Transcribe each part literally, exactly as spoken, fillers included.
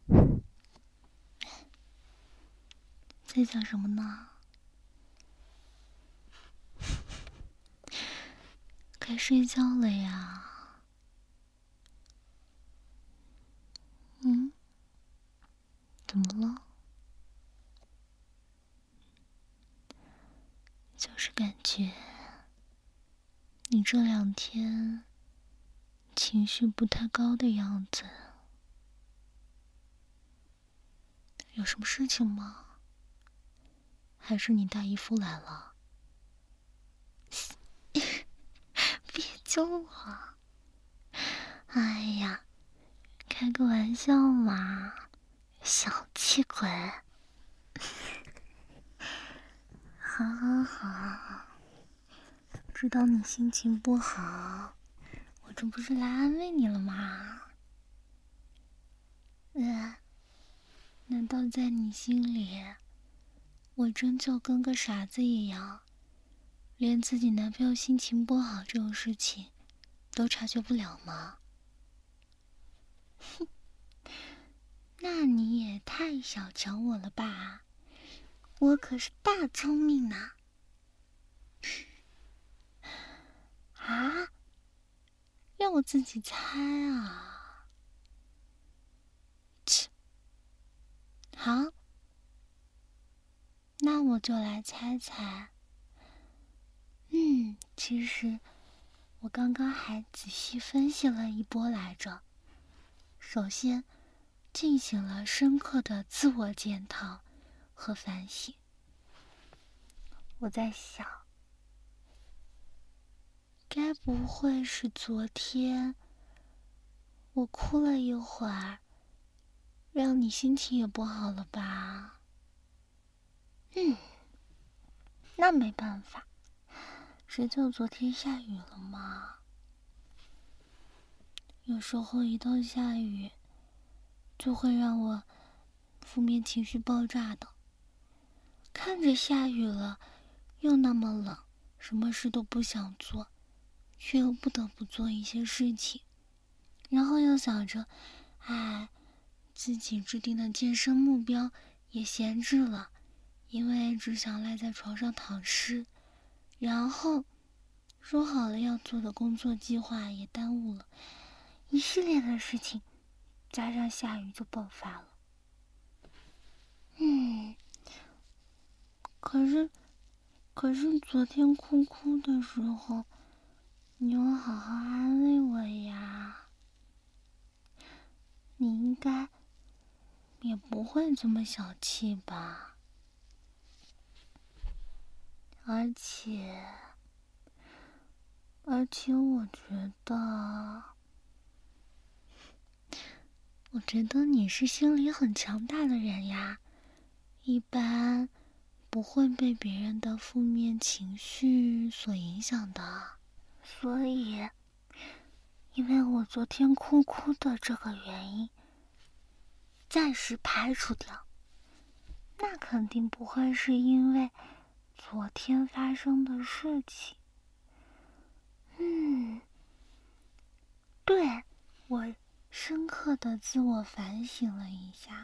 在想什么呢？该睡觉了呀。嗯？怎么了？就是感觉你这两天情绪不太高的样子，有什么事情吗？还是你大姨夫来了？别救我！哎呀，开个玩笑嘛，小气鬼。好好好，知道你心情不好，我这不是来安慰你了吗？呃，难道在你心里，我真就跟个傻子一样，连自己男朋友心情不好这种事情都察觉不了吗？哼，那你也太小瞧我了吧，我可是大聪明呢。啊？让我自己猜啊？切，好，那我就来猜猜。嗯，其实我刚刚还仔细分析了一波来着。首先，进行了深刻的自我检讨和反省。我在想，该不会是昨天我哭了一会儿，让你心情也不好了吧？嗯，那没办法，谁叫昨天下雨了嘛。有时候一到下雨，就会让我负面情绪爆炸的。看着下雨了，又那么冷，什么事都不想做，却又不得不做一些事情，然后又想着，哎，自己制定的健身目标也闲置了，因为只想赖在床上躺尸，然后说好了要做的工作计划也耽误了，一系列的事情，加上下雨就爆发了。嗯，可是，可是昨天哭哭的时候，你有好好安慰我呀。你应该也不会这么小气吧？而且，而且我觉得，我觉得你是心理很强大的人呀，一般不会被别人的负面情绪所影响的。所以，因为我昨天哭哭的这个原因，暂时排除掉，那肯定不会是因为昨天发生的事情。嗯，对，我深刻的自我反省了一下，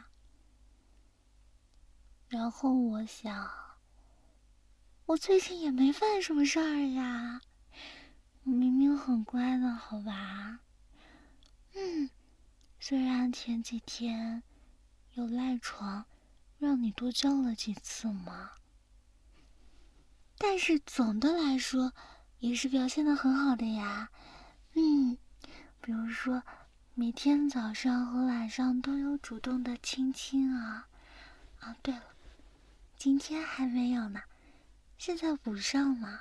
然后我想，我最近也没犯什么事儿呀，我明明很乖的，好吧？嗯，虽然前几天有赖床，让你多叫了几次嘛，但是总的来说，也是表现得很好的呀。嗯，比如说，每天早上和晚上都有主动的亲亲啊。啊，对了，今天还没有呢，现在补上嘛。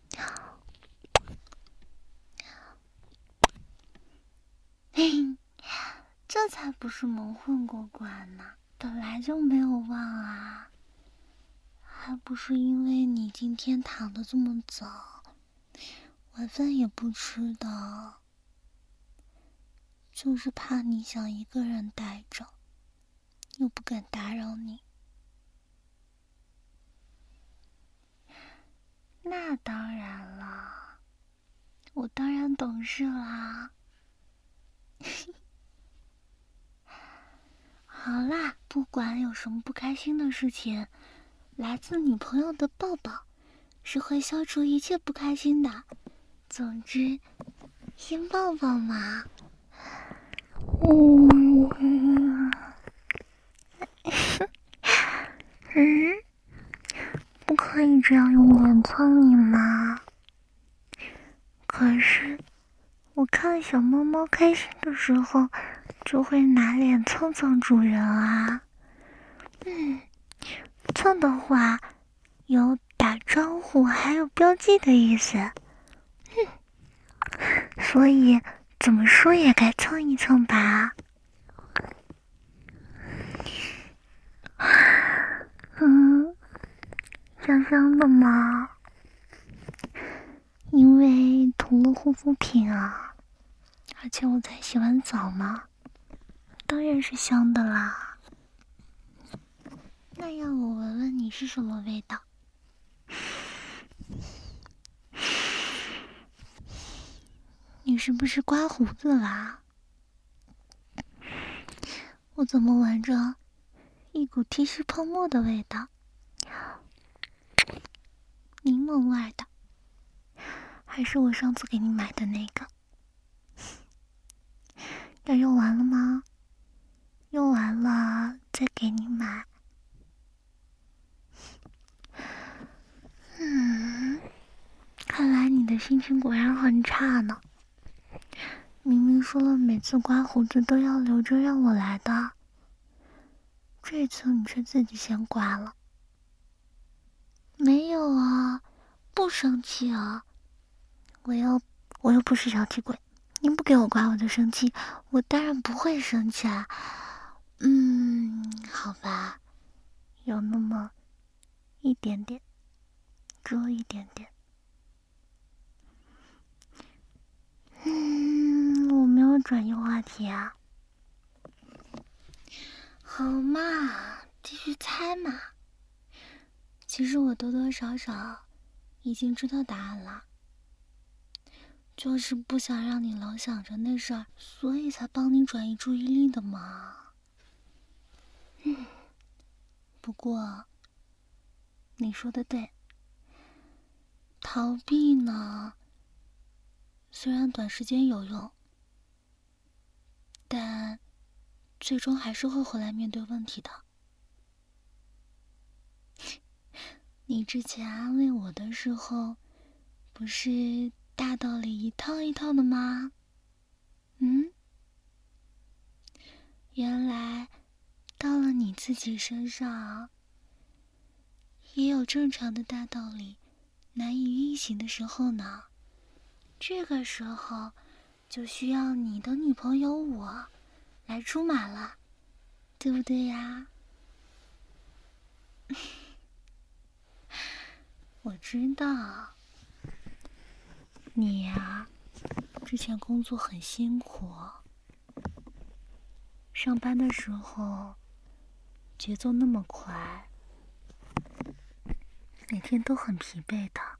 嘿，这才不是蒙混过关呢，本来就没有忘啊。还不是因为你今天躺得这么早，晚饭也不吃的，就是怕你想一个人待着，又不敢打扰你。那当然了，我当然懂事啦。 好啦，不管有什么不开心的事情，来自女朋友的抱抱是会消除一切不开心的。总之，先抱抱嘛。嗯，嗯，不可以这样用脸蹭你吗？可是，我看小猫猫开心的时候，就会拿脸蹭蹭主人啊。嗯，蹭的话，有打招呼还有标记的意思。嗯，所以怎么说也该蹭一蹭吧。嗯，香香的吗？因为涂了护肤品啊，而且我才洗完澡嘛，当然是香的啦。那要我闻闻你是什么味道？你是不是刮胡子啦？我怎么闻着一股剃须泡沫的味道？柠檬味的，还是我上次给你买的那个？要用完了吗？用完了再给你买。嗯，看来你的心情果然很差呢。明明说了每次刮胡子都要留着让我来的，这次你却自己先刮了。没有啊，不生气啊。我又我又不是小气鬼，你不给我刮我就生气，我当然不会生气啊。嗯，好吧，有那么一点点，只有一点点。嗯，我没有转移话题啊。好嘛，继续猜嘛。其实我多多少少已经知道答案了，就是不想让你老想着那事儿，所以才帮你转移注意力的嘛。嗯，不过你说的对，逃避呢，虽然短时间有用，但最终还是会回来面对问题的。你之前安慰我的时候，不是大道理一套一套的吗？嗯，原来到了你自己身上，也有正常的大道理难以运行的时候呢。这个时候就需要你的女朋友我来出马了，对不对呀？我知道你呀，之前工作很辛苦，上班的时候节奏那么快，每天都很疲惫的。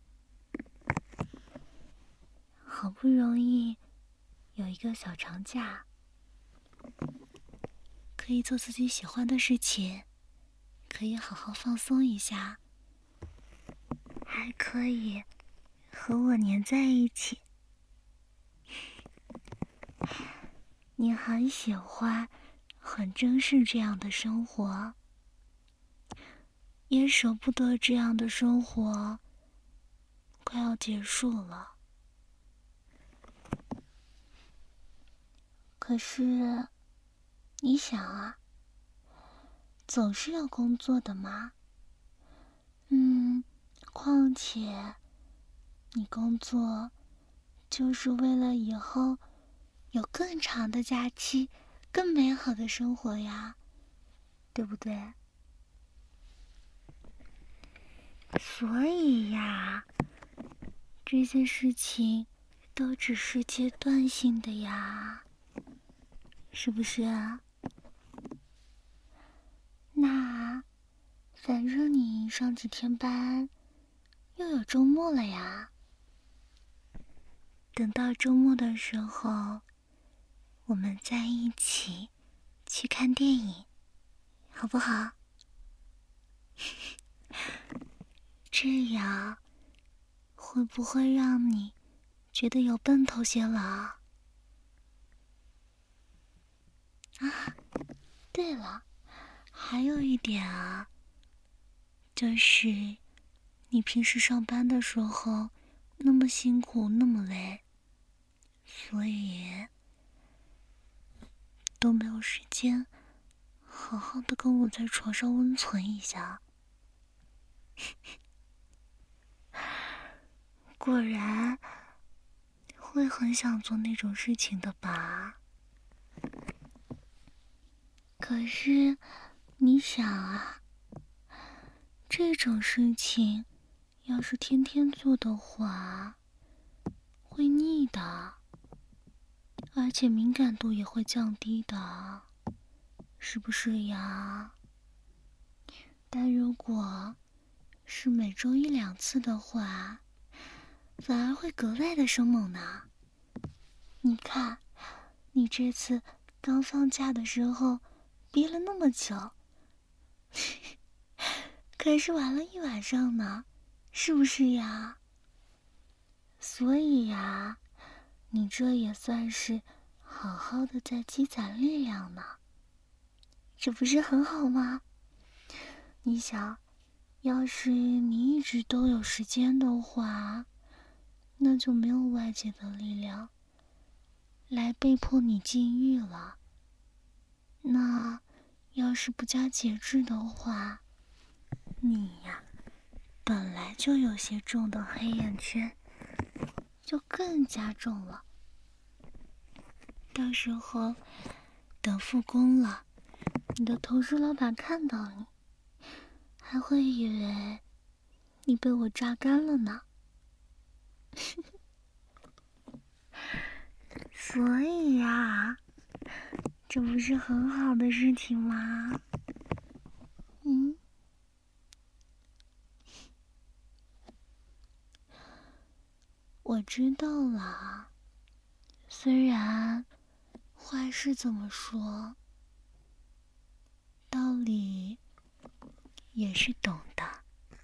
好不容易有一个小长假，可以做自己喜欢的事情，可以好好放松一下，还可以和我黏在一起。你很喜欢很珍视这样的生活，也舍不得这样的生活快要结束了。可是你想啊，总是要工作的嘛。嗯，况且你工作就是为了以后有更长的假期，更美好的生活呀，对不对？所以呀，这些事情都只是阶段性的呀，是不是啊？那反正你上几天班，又有周末了呀。等到周末的时候，我们在一起去看电影，好不好？这样会不会让你觉得有奔头些了啊？啊，对了，还有一点啊，就是你平时上班的时候那么辛苦，那么累，所以都没有时间好好的跟我在床上温存一下。果然会很想做那种事情的吧？可是你想啊，这种事情要是天天做的话，会腻的，而且敏感度也会降低的，是不是呀？但如果是每周一两次的话，反而会格外的生猛呢。你看，你这次刚放假的时候憋了那么久，可是玩了一晚上呢，是不是呀？所以呀，你这也算是好好的在积攒力量呢，这不是很好吗？你想，要是你一直都有时间的话，那就没有外界的力量来被迫你禁欲了。那要是不加节制的话，你呀，本来就有些重的黑眼圈就更加重了。到时候等复工了，你的同事老板看到你，还会以为你被我榨干了呢。所以呀，这不是很好的事情吗？嗯，我知道了。虽然话是这么说，道理也是懂的，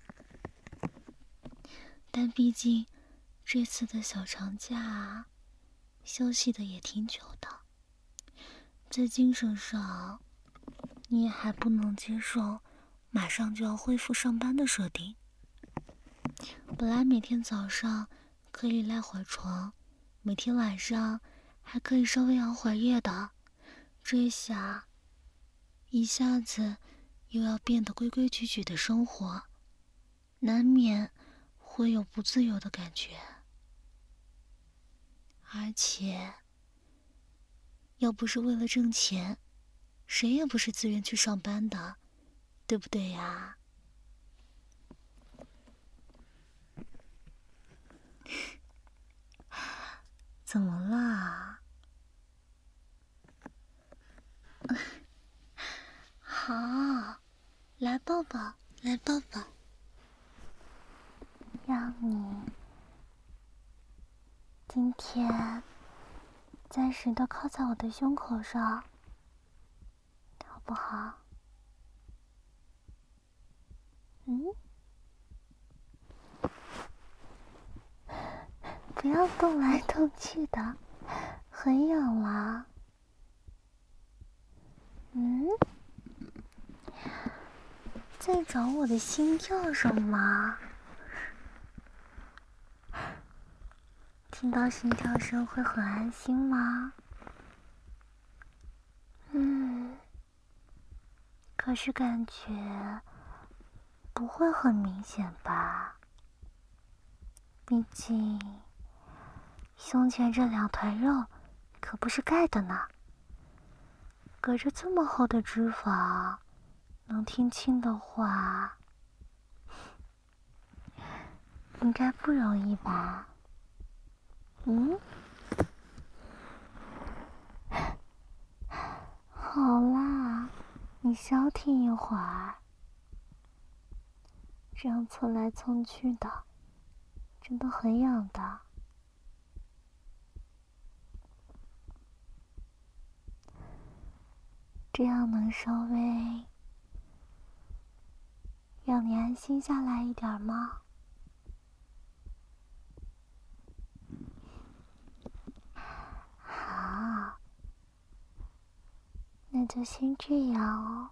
但毕竟这次的小长假啊，休息的也挺久的，在精神上你也还不能接受马上就要恢复上班的设定。本来每天早上可以赖会儿床，每天晚上还可以稍微熬会儿夜的，这下一下子又要变得规规矩矩的生活，难免会有不自由的感觉。而且要不是为了挣钱，谁也不是自愿去上班的，对不对呀？怎么了？好，来抱抱，来抱抱，让你今天暂时的靠在我的胸口上，好不好？嗯？不要动来动去的，很痒啦。嗯？在找我的心跳声吗？听到心跳声会很安心吗？嗯，可是感觉不会很明显吧？毕竟胸前这两团肉可不是盖的呢，隔着这么厚的脂肪，能听清的话，应该不容易吧？嗯？好啦，你消停一会儿，这样蹭来蹭去的，真的很痒的。 这样能稍微让你安心下来一点吗？好，那就先这样哦。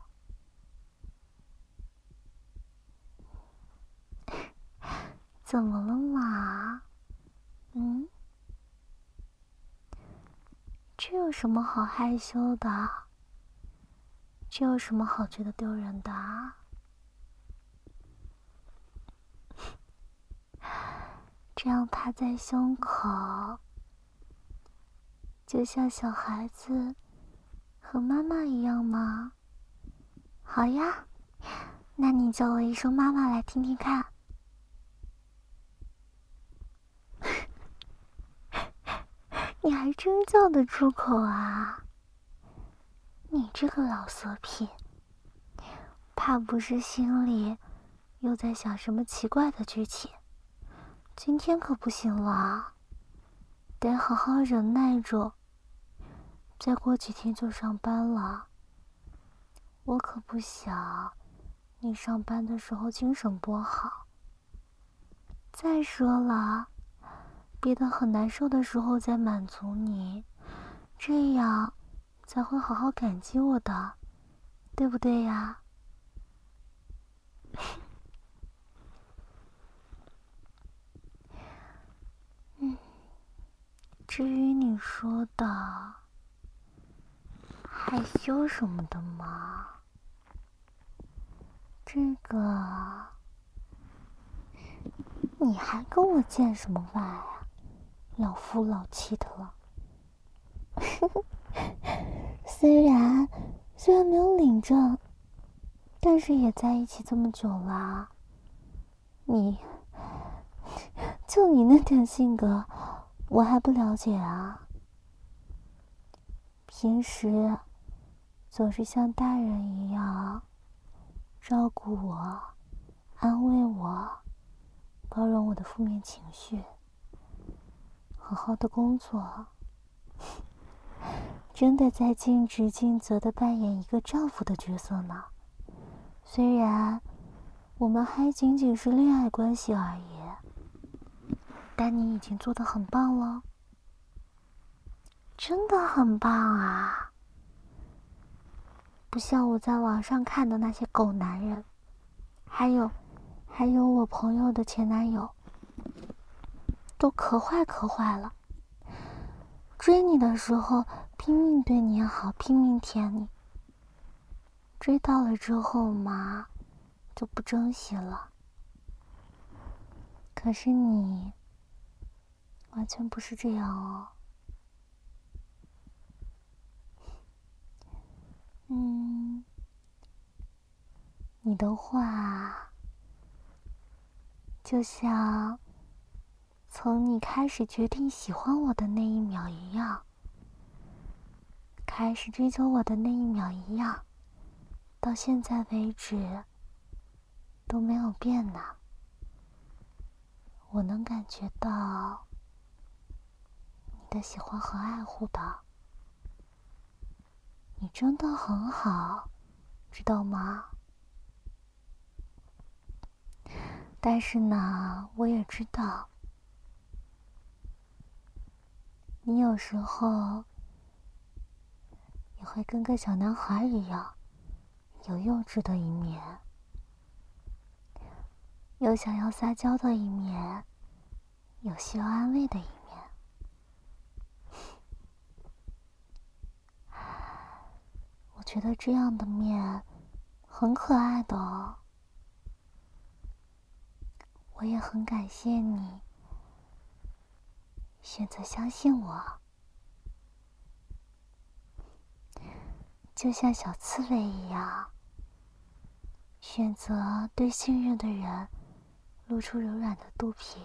怎么了嘛？嗯？这有什么好害羞的？这有什么好觉得丢人的啊？这样趴在胸口，就像小孩子和妈妈一样吗？好呀，那你叫我一声妈妈来听听看。你还真叫得出口啊！你这个老色批，怕不是心里又在想什么奇怪的剧情？今天可不行了，得好好忍耐住。再过几天就上班了，我可不想你上班的时候精神不好。再说了，憋得很难受的时候再满足你，这样才会好好感激我的，对不对呀？嗯，至于你说的害羞什么的嘛，这个你还跟我见什么外啊？老夫老妻的了。虽然虽然没有领证，但是也在一起这么久了。你就你那点性格，我还不了解啊？平时总是像大人一样照顾我、安慰我、包容我的负面情绪，好好的工作，真的在尽职尽责的扮演一个丈夫的角色呢。虽然我们还仅仅是恋爱关系而已，但你已经做得很棒了，真的很棒啊！不像我在网上看的那些狗男人，还有还有我朋友的前男友，都可坏可坏了。追你的时候拼命对你好，拼命舔你，追到了之后嘛，就不珍惜了。可是你完全不是这样哦。嗯，你的话就像从你开始决定喜欢我的那一秒一样，开始追求我的那一秒一样，到现在为止都没有变呢。我能感觉到你的喜欢和爱护的，你真的很好，知道吗？但是呢，我也知道，你有时候也会跟个小男孩一样，有幼稚的一面，有想要撒娇的一面，有需要安慰的一面。我觉得这样的面很可爱的哦。我也很感谢你选择相信我，就像小刺猬一样，选择对信任的人露出柔软的肚皮。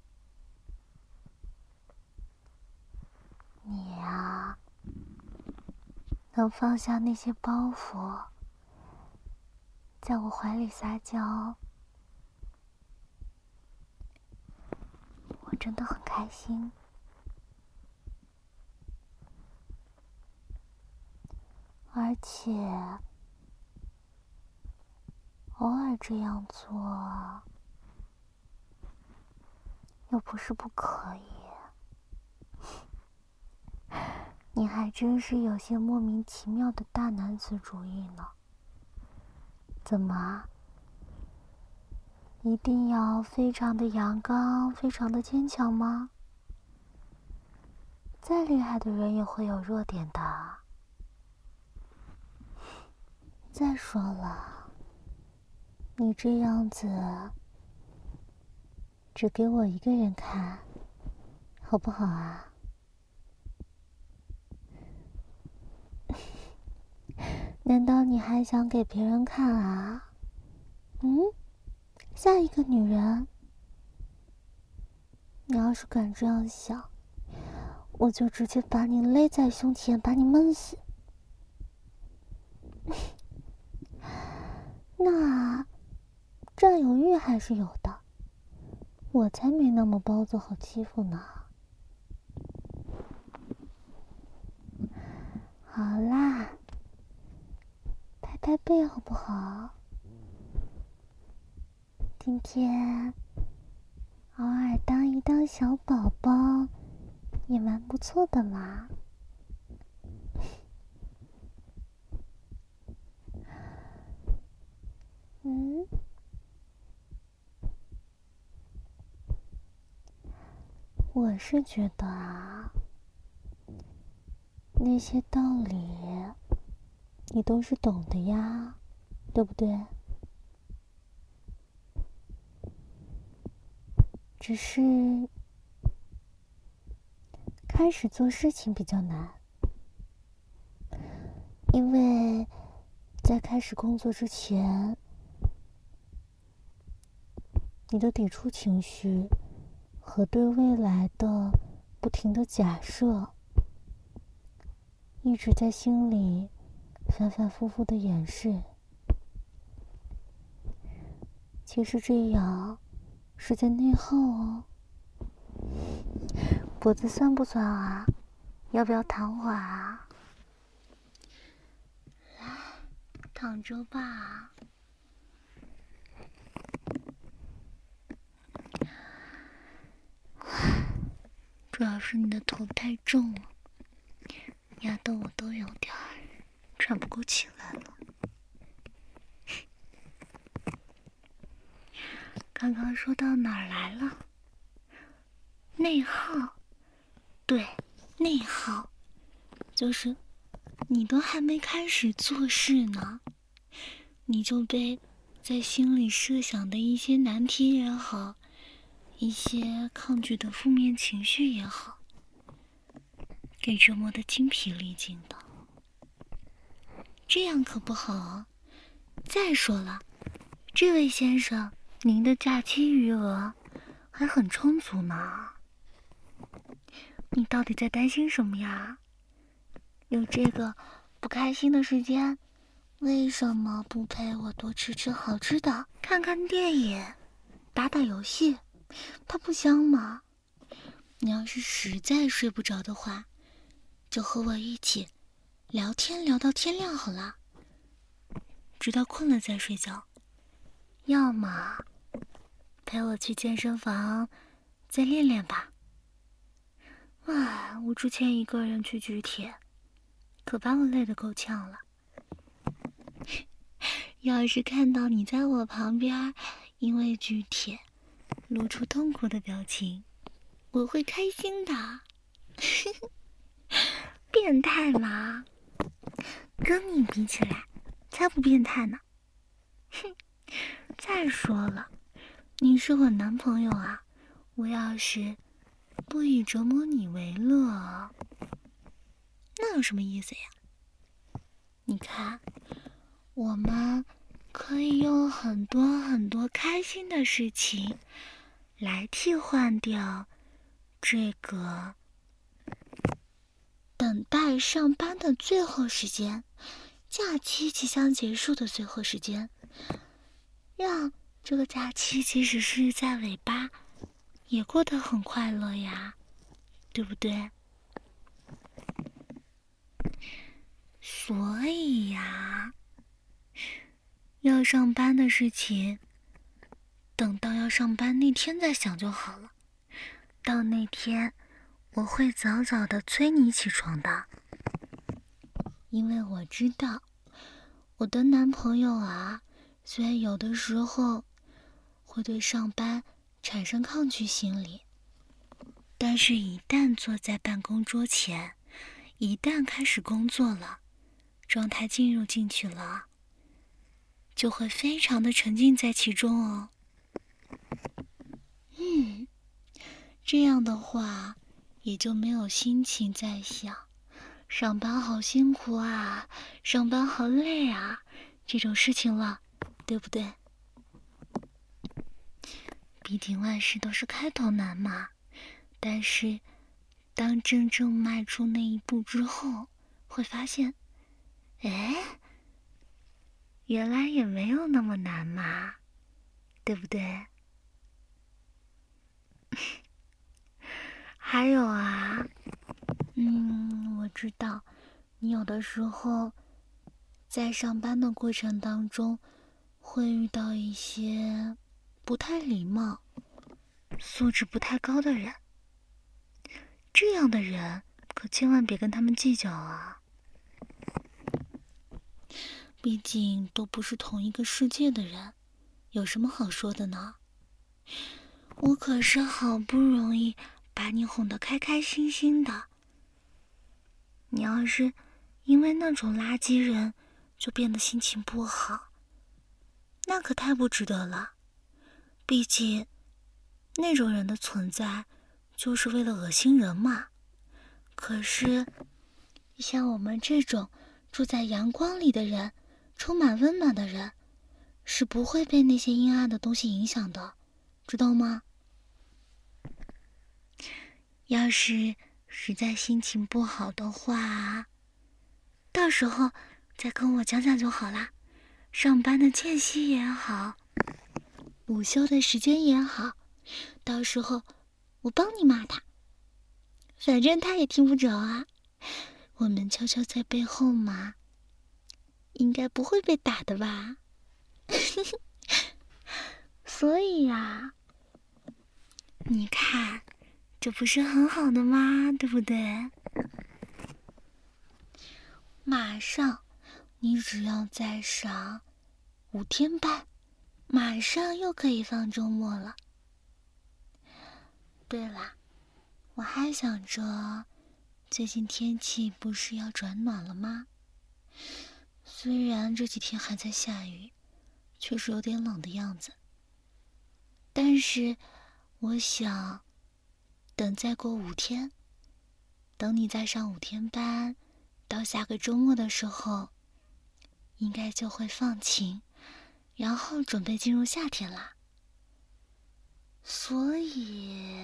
你呀，能放下那些包袱，在我怀里撒娇，我真的很开心。 而且偶尔这样做又不是不可以。你还真是有些莫名其妙的大男子主义呢。怎么？一定要非常的阳刚，非常的坚强吗？再厉害的人也会有弱点的。再说了，你这样子只给我一个人看，好不好啊？难道你还想给别人看啊？嗯？下一个女人？你要是敢这样想，我就直接把你勒在胸前，把你闷死。那占有欲还是有的，我才没那么包子好欺负呢。好啦，拍拍背好不好？今天偶尔当一当小宝宝也蛮不错的嘛。嗯，我是觉得啊，那些道理你都是懂的呀，对不对？只是开始做事情比较难，因为在开始工作之前，你的抵触情绪和对未来的不停的假设，一直在心里反反复复的演示。其实这样是在内耗哦。脖子酸不酸啊？要不要躺会儿啊？来，躺着吧。主要是你的头太重了，压得我都有点喘不过气来了。刚刚说到哪儿来了？内耗。对，内耗，就是你都还没开始做事呢，你就被在心里设想的一些难题也好，一些抗拒的负面情绪也好，给折磨得精疲力尽的。这样可不好啊。再说了，这位先生，您的假期余额还很充足呢。你到底在担心什么呀？有这个不开心的时间，为什么不陪我多吃吃好吃的，看看电影，打打游戏，它不香吗？你要是实在睡不着的话，就和我一起聊天聊到天亮好了，直到困了再睡觉。要么陪我去健身房再练练吧。唉，我之前一个人去举铁，可把我累得够呛了。要是看到你在我旁边因为举铁露出痛苦的表情，我会开心的。变态吗？跟你比起来才不变态呢。哼，再说了，你是我男朋友啊，我要是不以折磨你为乐，那有什么意思呀？你看，我们可以用很多很多开心的事情来替换掉这个等待上班的最后时间，假期即将结束的最后时间，让这个假期即使是在尾巴也过得很快乐呀，对不对？ 所以呀，要上班的事情，等到要上班那天再想就好了。到那天，我会早早的催你起床的，因为我知道，我的男朋友啊，虽然有的时候会对上班产生抗拒心理，但是一旦坐在办公桌前，一旦开始工作了，状态进入进去了，就会非常的沉浸在其中哦。嗯，这样的话，也就没有心情在想上班好辛苦啊，上班好累啊这种事情了，对不对？毕竟万事都是开头难嘛。但是当真正迈出那一步之后，会发现，哎，原来也没有那么难嘛，对不对？还有啊，嗯，我知道你有的时候在上班的过程当中会遇到一些不太礼貌、素质不太高的人，这样的人可千万别跟他们计较啊，毕竟都不是同一个世界的人，有什么好说的呢？我可是好不容易把你哄得开开心心的，你要是因为那种垃圾人就变得心情不好，那可太不值得了。毕竟那种人的存在就是为了恶心人嘛。可是像我们这种住在阳光里的人，充满温暖的人，是不会被那些阴暗的东西影响的，知道吗？要是实在心情不好的话，到时候再跟我讲讲就好啦。上班的间隙也好，午休的时间也好，到时候我帮你骂他，反正他也听不着啊。我们悄悄在背后骂，应该不会被打的吧？所以呀，你看，这不是很好的吗？对不对？马上，你只要再上五天班，马上又可以放周末了。对了，我还想着，最近天气不是要转暖了吗？虽然这几天还在下雨，确实有点冷的样子，但是我想，等再过五天，等你再上五天班，到下个周末的时候，应该就会放晴，然后准备进入夏天啦。所以，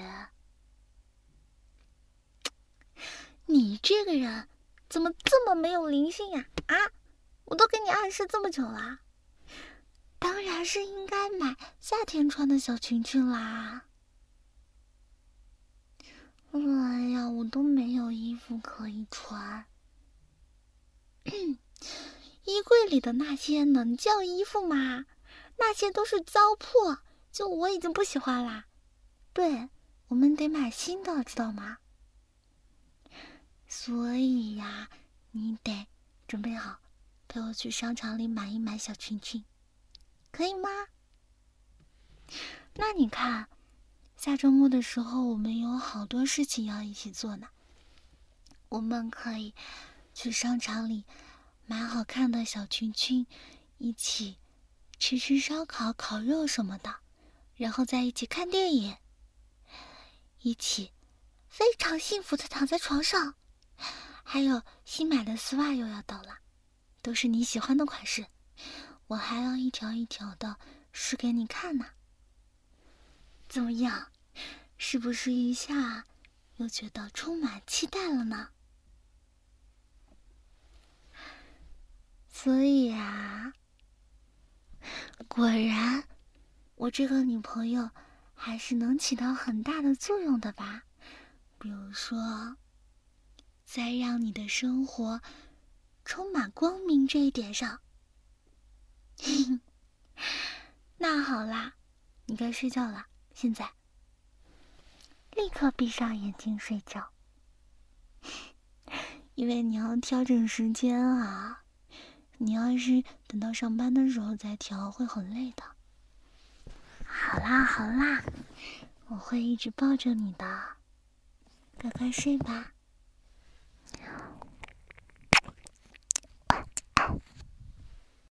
你这个人怎么这么没有灵性呀？啊，我都给你暗示这么久了，当然是应该买夏天穿的小裙裙啦。哎呀，我都没有衣服可以穿。衣柜里的那些能叫衣服吗？那些都是糟粕，就我已经不喜欢啦。对，我们得买新的，知道吗？所以呀，你得准备好，陪我去商场里买一买小裙裙，可以吗？那你看，下周末的时候，我们有好多事情要一起做呢。我们可以去商场里买好看的小裙裙，一起吃吃烧烤、烤肉什么的，然后在一起看电影，一起非常幸福的躺在床上。还有新买的丝袜又要到了，都是你喜欢的款式，我还要一条一条的试给你看呢。怎么样，是不是一下又觉得充满期待了呢？所以啊，果然我这个女朋友还是能起到很大的作用的吧。比如说，再让你的生活充满光明这一点上。那好啦，你该睡觉了，现在立刻闭上眼睛睡觉，因为你要调整时间啊。你要是等到上班的时候再调，会很累的。好啦好啦，我会一直抱着你的，快快睡吧。